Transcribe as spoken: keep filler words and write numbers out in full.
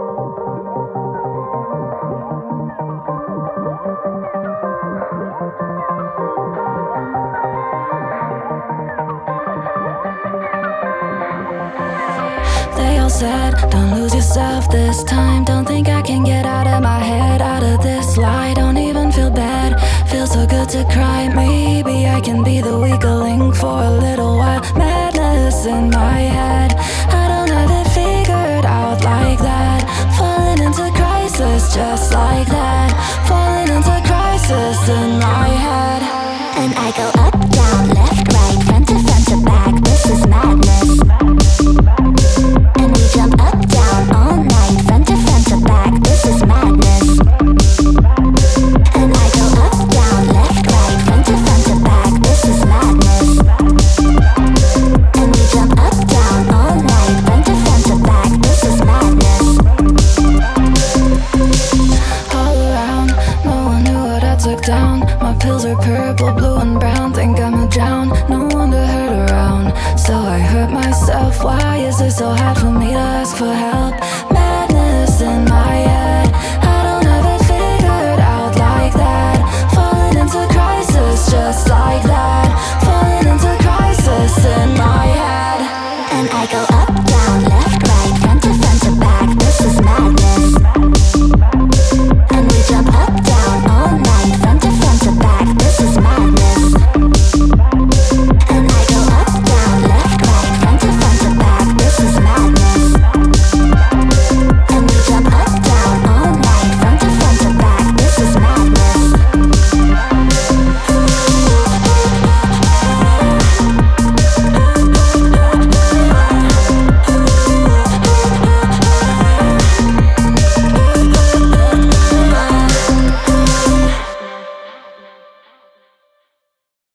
They all said, don't lose yourself this time. Don't think I can get out of my head, out of this lie. Don't even feel bad, feels so good to cry. Maybe I can be the weaker link for a little while. Madness in my head, I don't have it figured out like that. Falling into crisis just like that. Falling into crisis.